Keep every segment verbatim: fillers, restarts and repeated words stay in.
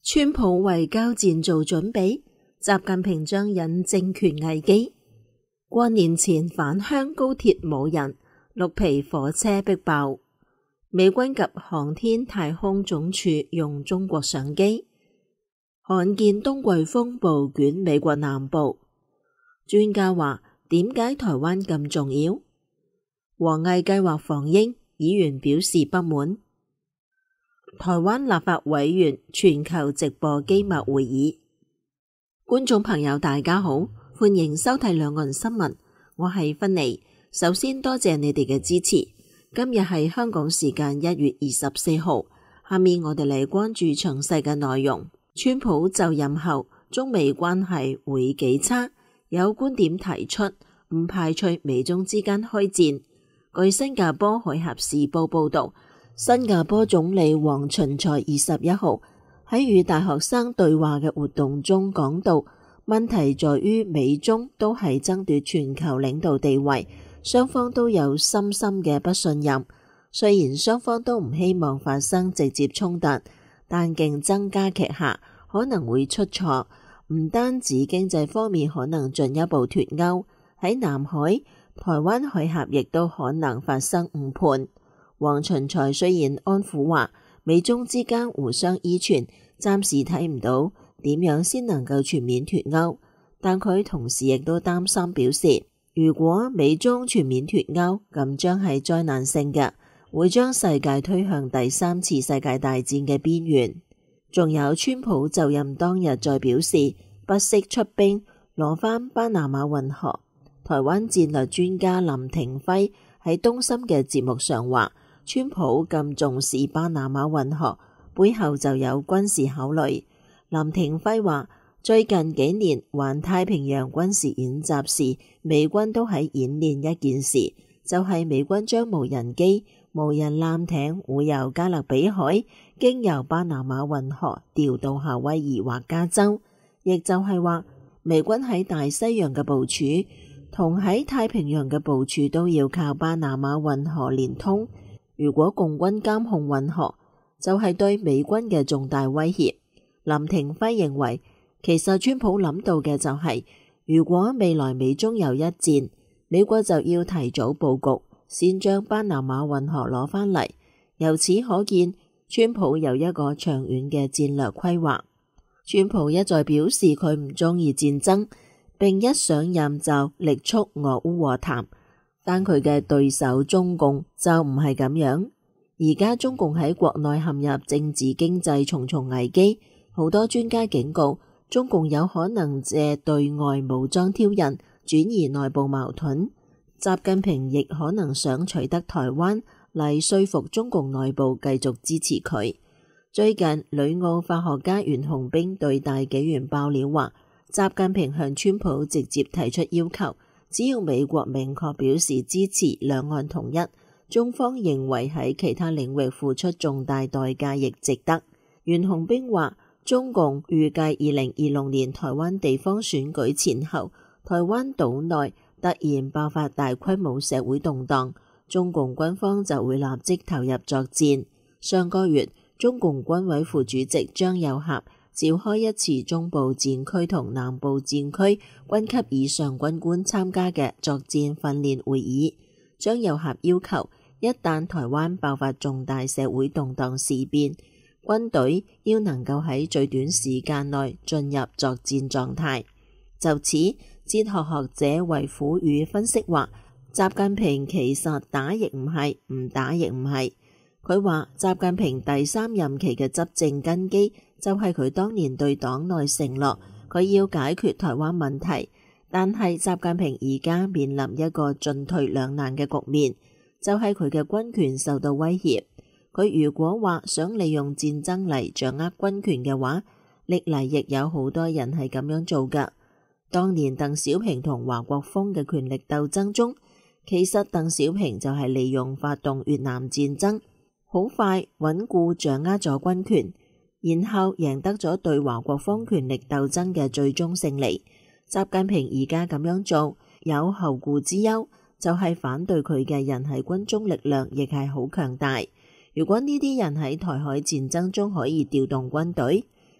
川普為交戰做準備，習近平將引政權危機。過年前返鄉高鐵冇人，綠皮火車逼爆。美軍及航天太空總署用中國相機，罕見冬季風暴捲美國南部。專家話點解台灣咁重要？王毅計劃訪英，議員表示不滿。台灣立法委員全球直播機密會議。觀眾朋友大家好，歡迎收睇兩岸新聞，我係芬妮。首先多謝你哋嘅支持。今日係香港時間一月二十四號，下面我哋嚟關注詳細嘅內容。川普就任後，中美關係會幾差？有觀點提出唔排除美中之間開戰。據新加坡海峽時報報道，新加坡總理黃循財二十一號喺與大學生對話嘅活動中講到，問題在於美中都係爭奪全球領導地位，雙方都有深深嘅不信任。雖然雙方都唔希望發生直接衝突，但競爭加劇下可能會出錯，唔單止經濟方面可能進一步脫鈎，喺南海、台灣海峽亦都可能發生誤判。黃循財雖然安撫話美中之間互相依存，暫時睇唔到點樣先能夠全面脫鈎，但佢同時亦都擔心表示，如果美中全面脫鈎，咁將係災難性嘅，會將世界推向第三次世界大戰嘅邊緣。仲有川普就任當日再表示不惜出兵攞返巴拿馬運河。台灣戰略專家林廷輝喺東森嘅節目上話，川普咁重視巴拿馬運河，背後就有軍事考慮。林廷輝話，最近幾年環太平洋軍事演習時，美軍都喺演練一件事，就係、是、美軍將無人機、無人艦艇會由加勒比海經由巴拿馬運河調到夏威夷或加州，亦就係話美軍喺大西洋嘅部署同喺太平洋嘅部署都要靠巴拿馬運河連通。如果共軍監控運河，就係、是、對美軍嘅重大威脅。林廷輝認為，其實川普諗到嘅就係、是，如果未來美中有一戰，美國就要提早佈局，先將巴拿馬運河攞返嚟。由此可見，川普有一個長遠嘅戰略規劃。川普一再表示佢唔鍾意戰爭，並一上任就力促俄烏和談。但佢嘅對手中共就唔係咁樣。而家中共喺國內陷入政治經濟重重危機，好多專家警告，中共有可能借對外武裝挑釁轉移內部矛盾。習近平亦可能想取得台灣嚟說服中共內部繼續支持佢。最近旅澳法學家袁洪兵對大紀元爆料話，習近平向川普直接提出要求，只要美國明確表示支持兩岸統一，中方認為喺其他領域付出重大代價亦值得。袁洪兵話，中共預計二零二六年台灣地方選舉前後，台灣島內突然爆發大規模社會動盪，中共軍方就會立即投入作戰。上個月，中共軍委副主席張又俠召開一次中部戰區同南部戰區軍級以上軍官參加嘅作戰訓練會議。張又俠要求，一旦台灣爆發重大社會動盪事變，軍隊要能夠喺最短時間內進入作戰狀態。就此，哲學學者維虎宇分析話，習近平其實打亦唔係，唔打亦唔係。佢話習近平第三任期嘅執政根基就係佢當年對黨內承諾，佢要解決台灣問題。但係習近平而家面臨一個進退兩難嘅局面，就係佢嘅軍權受到威脅。佢如果話想利用戰爭嚟掌握軍權嘅話，歷嚟亦有好多人係咁樣做㗎。當年鄧小平同華國鋒嘅權力鬥爭中，其實鄧小平就係利用發動越南戰爭，好快穩固掌握咗軍權，然後贏得咗對華國鋒權力鬥爭嘅最終勝利。習近平而家咁樣做有後顧之憂，就係、是、反對佢嘅人係軍中力量亦係好強大。如果呢啲人喺台海戰爭中可以調動軍隊，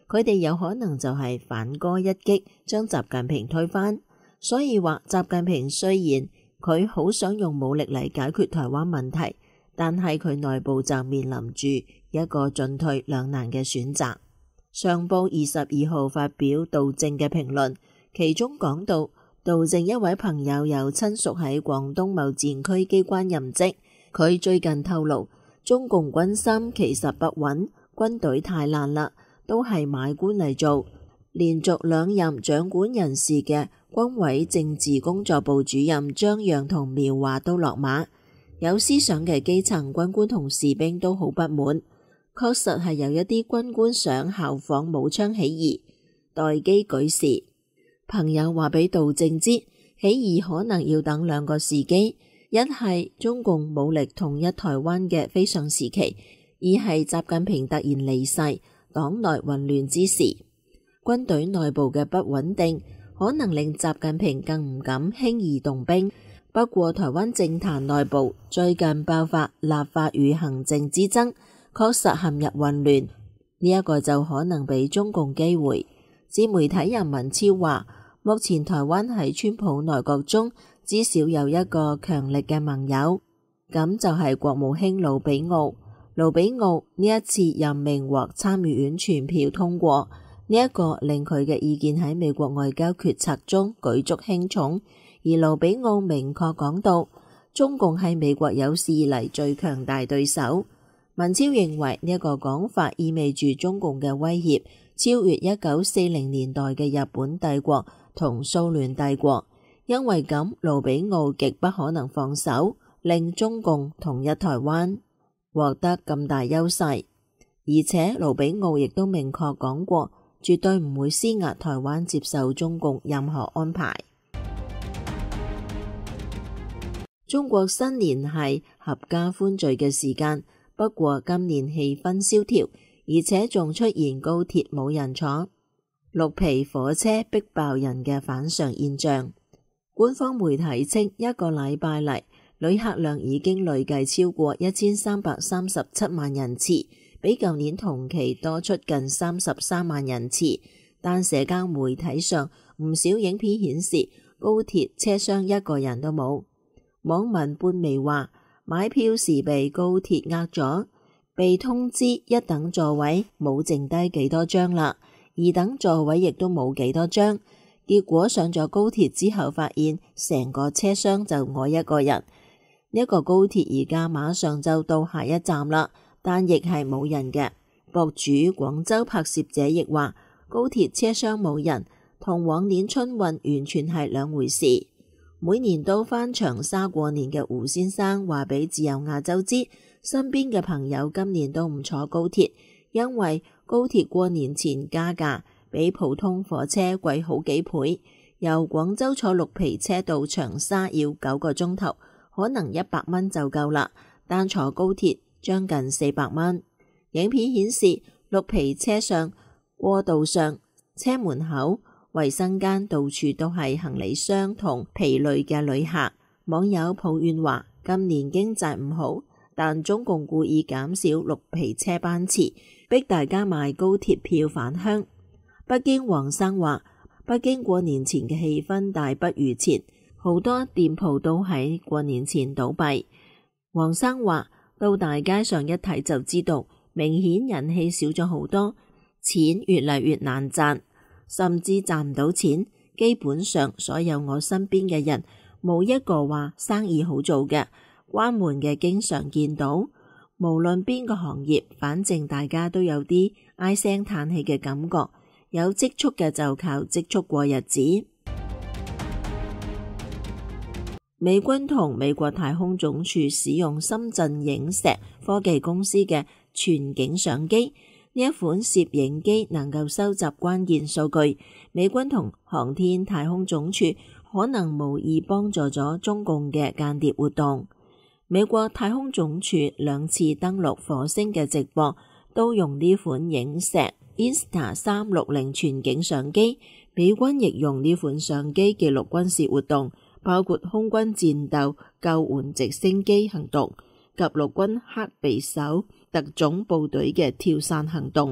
佢哋有可能就係反戈一擊，將習近平推翻。所以話習近平雖然佢好想用武力嚟解決台灣問題，但係佢內部就面臨住一個進退兩難嘅選擇。上報二十二號發表杜正嘅評論，其中講到杜正一位朋友有親屬喺廣東某戰區機關任職，佢最近透露中共軍心其實不穩，軍隊太爛啦，都係買官嚟做。連續兩任掌管人事嘅軍委政治工作部主任張陽同苗華都落馬，有思想嘅基層軍官同士兵都好不滿。確實係有一啲軍官想效仿武昌起義，待機舉事。朋友話俾杜正知，起義可能要等兩個時機，一係中共武力統一台灣嘅非常時期，二係習近平突然離世，黨內混亂之時。軍隊內部嘅不穩定可能令習近平更唔敢輕易動兵。不過台灣政壇內部最近爆發立法與行政之爭，確實陷入混亂，呢、這、一個就可能俾中共機會。自媒體人民超話，目前台灣喺川普內閣中至少有一個強力嘅盟友，咁就係國務卿盧比奧。盧比奧呢一次任命獲參議院全票通過。呢一個令佢嘅意見喺美國外交決策中舉足輕重，而盧比奧明確講到，中共係美國有史以嚟最強大對手。文超認為呢一個講法意味住中共嘅威脅超越一九四零年代嘅日本帝國同蘇聯帝國，因為咁盧比奧極不可能放手，令中共統一台灣，獲得咁大優勢。而且盧比奧亦都明確講過，絕對唔會施壓台灣接受中共任何安排。中國新年係合家歡聚嘅時間，不過今年氣氛蕭條，而且仲出現高鐵冇人坐、綠皮火車逼爆人嘅反常現象。官方媒體稱，一個禮拜嚟，旅客量已經累計超過一千三百三十七萬人次，比舊年同期多出近三十三萬人次，但社交媒體上唔少影片顯示高鐵車廂一個人都冇。網民半微話買票時被高鐵呃咗，被通知一等座位冇剩低幾多張啦，二等座位亦都冇幾多張，結果上咗高鐵之後發現成個車廂就我一個人。呢、這、一個高鐵而家馬上就到下一站啦，但亦係冇人嘅。博主廣州拍攝者亦話，高鐵車廂冇人，同往年春運完全係兩回事。每年都返長沙過年嘅胡先生話俾自由亞洲知，身邊嘅朋友今年都唔坐高鐵，因為高鐵過年前加價，比普通火車貴好幾倍。由廣州坐綠皮車到長沙要九個鐘頭，可能一百蚊就夠啦，但坐高鐵將近四百蚊。影片顯示綠皮車上、過道上、車門口、衛生間到處都係行李箱同疲累嘅旅客。網友抱怨話，今年經濟唔好，但中共故意減少綠皮車班次，逼大家買高鐵票返鄉。北京黃生話，北京過年前嘅氣氛大不如前，好多店鋪都喺過年前倒閉。黃生話，到大街上一睇就知道，明顯人氣少咗好多，錢越嚟越難賺。甚至賺唔到錢，基本上所有我身邊嘅人冇一個話生意好做嘅，關門嘅經常見到。無論邊個行業，反正大家都有啲唉聲嘆氣嘅感覺，有積蓄嘅就靠積蓄過日子。美軍同美國太空總署使用深圳影石科技公司嘅全景相機。呢一款攝影機能夠收集關鍵數據，美軍同航天太空總署可能無意幫助咗中共嘅間諜活動。美國太空總署兩次登陸火星嘅直播都用呢款影石 Insta 三六零全景相機，美軍亦用呢款相機記錄軍事活動，包括空軍戰鬥、救援直升機行動及陸軍黑匕首特種部隊嘅跳傘行動。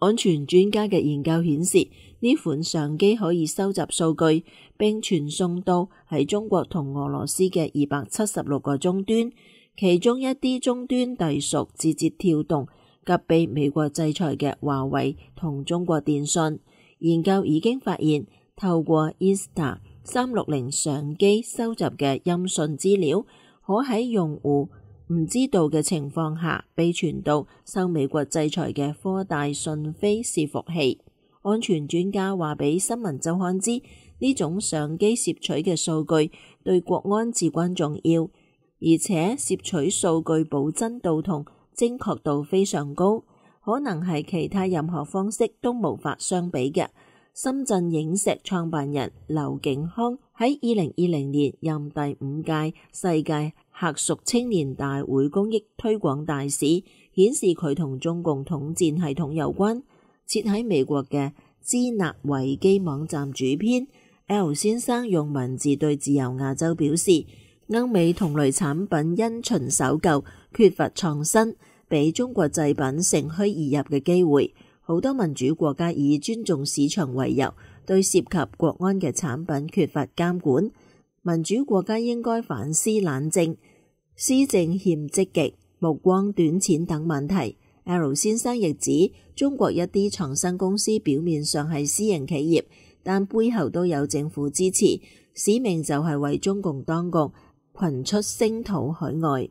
安全專家嘅研究顯示，呢款相機可以收集數據並傳送到喺中國同俄羅斯嘅二百七十六個終端，其中一啲終端隸屬字節跳動及被美國制裁嘅華為同中國電信。研究已經發現，透過 Insta 三六零相機收集嘅音訊資料，可喺用戶唔知道嘅情況下被傳到受美國制裁嘅科大訊飛伺服器。安全專家話俾新聞週刊知，呢種相機攝取嘅數據對國安至關重要，而且攝取數據保真度同精確度非常高，可能係其他任何方式都無法相比嘅。深圳影石創辦人劉景康喺二零二零年任第五屆世界客屬青年大會公益推廣大使，顯示佢同中共統戰系統有關。設喺美國嘅茲納維基網站主編 L 先生用文字對自由亞洲表示，歐美同類產品因循守舊，缺乏創新，俾中國製品乘虛而入嘅機會。好多民主國家以尊重市場為由，對涉及國安嘅產品缺乏監管。民主國家應該反思冷靜、施政欠積極、目光短淺等問題。L 先生亦指，中國一啲創新公司表面上係私營企業，但背後都有政府支持，使命就係為中共當局群出聲討海外。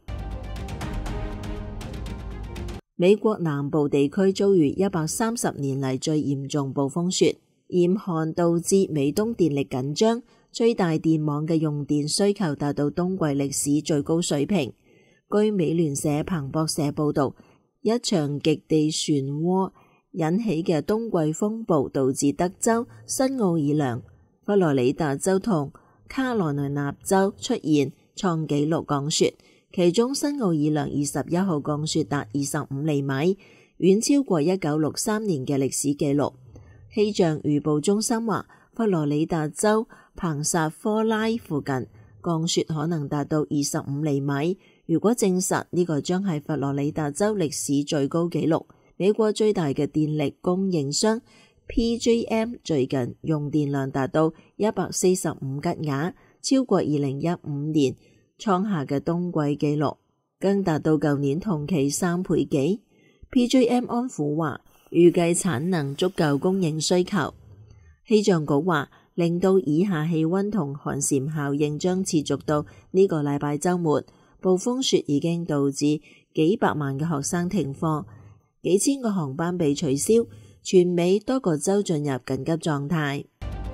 美國南部地區遭遇一百三十年嚟最嚴重暴風雪，嚴寒導致美東電力緊張，最大電網嘅用電需求達到冬季歷史最高水平。據美聯社彭博社報道，一場極地漩渦引起嘅冬季風暴導致德州、新奧爾良、佛羅里達州同卡羅來納州出現創紀錄降雪。其中新奧爾良二十一號降雪達二十五厘米，遠超過一九六三年嘅歷史紀錄。氣象預報中心話，佛羅里達州彭薩科拉附近降雪可能達到二十五厘米。如果證實，呢個將係佛羅里達州歷史最高紀錄。美國最大嘅電力供應商 P J M 最近用電量達到一百四十五吉瓦，超過二零一五年創下嘅冬季紀錄，更達到舊年同期三倍幾。P J M 安撫話，預計產能足夠供應需求。氣象局話，零度以下氣溫同寒蟬效應將持續到呢個禮拜週末。暴風雪已經導致幾百萬嘅學生停課，幾千個航班被取消，全美多個州進入緊急狀態。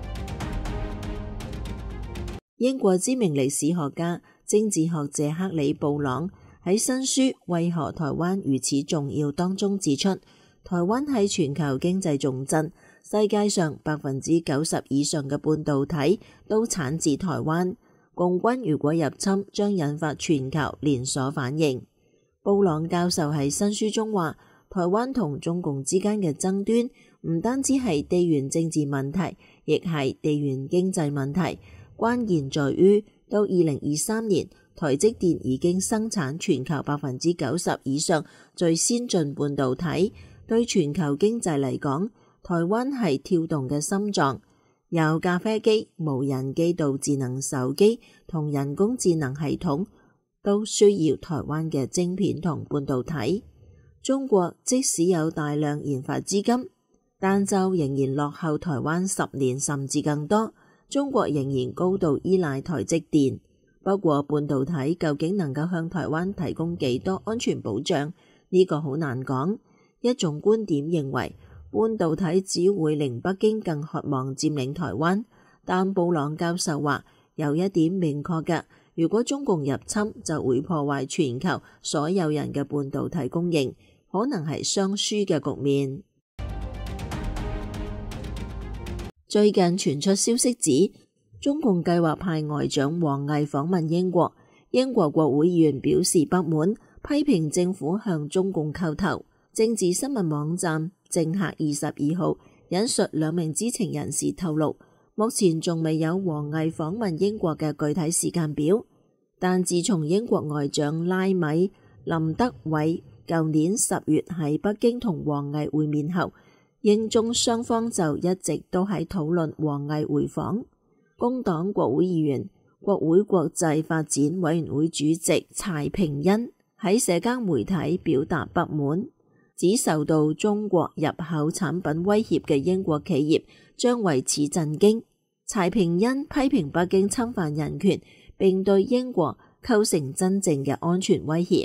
英國知名歷史學家、政治學者克里布朗喺新書《為何台灣如此重要》當中指出，台灣係全球經濟重鎮，世界上百分之九十以上嘅半導體都產自台灣。共軍如果入侵，將引發全球連鎖反應。布朗教授喺新書中話，台灣同中共之間嘅爭端唔單止係地緣政治問題，亦係地緣經濟問題。關鍵在於到二零二三年，台積電已經生產全球百分之九十以上最先進半導體。對全球經濟嚟講，台灣係跳動嘅心臟。由咖啡機、無人機到智能手機同人工智能系統，都需要台灣嘅晶片同半導體。中國即使有大量研發資金，但就仍然落後台灣十年甚至更多。中國仍然高度依賴台積電。不過半導體究竟能夠向台灣提供幾多安全保障？呢個好難講。一種觀點認為，半導體只會令北京更渴望佔領台灣，但布朗教授話有一點明確嘅，如果中共入侵，就會破壞全球所有人嘅半導體供應，可能係雙輸嘅局面。最近傳出消息指，中共計劃派外長王毅訪問英國，英國國會議員表示不滿，批評政府向中共叩頭。政治新聞網站政客二十二號引述兩名知情人士透露，目前仲未有王毅訪問英國嘅具體時間表，但自從英國外長拉米林德偉舊年十月喺北京同王毅會面後， 英中雙方就一直都喺討論王毅回訪。工黨國會議員、國會國際發展委員會主席柴平恩喺社交媒體表達不滿，指受到中國入口產品威脅嘅英國企業將為此震驚。柴平恩批評北京侵犯人權，並對英國構成真正嘅安全威脅。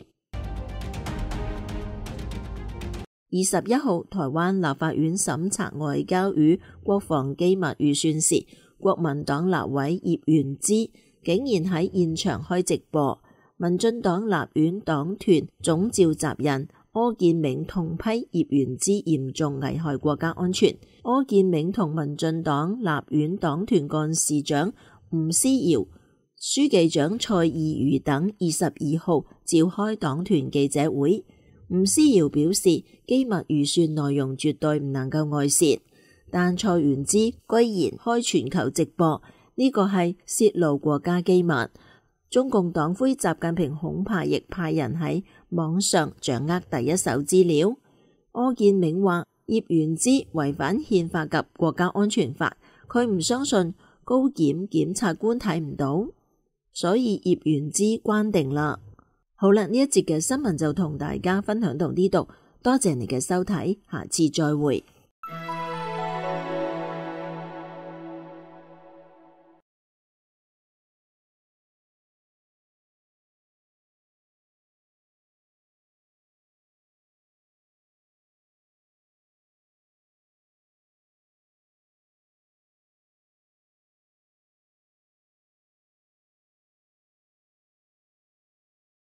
二十一號，台灣立法院審查外交與國防機密預算時，國民黨立委葉元之竟然喺現場開直播。民進黨立院黨團總召集人柯建銘痛批葉元之嚴重危害國家安全。柯建銘同民進黨立院黨團幹事長吳思瑤、書記長蔡意瑜等二十二號召開黨團記者會。吳思瑤表示，機密預算內容絕對唔能夠外泄，但蔡元之居然開全球直播，呢個係泄露國家機密。中共黨魁習近平恐怕亦派人喺網上掌握第一手資料。柯建銘話葉元之違反憲法及國家安全法，佢唔相信高檢檢察官睇唔到，所以葉元之關定啦。好啦，呢一節嘅新聞就同大家分享到呢度，多謝你嘅收睇，下次再會。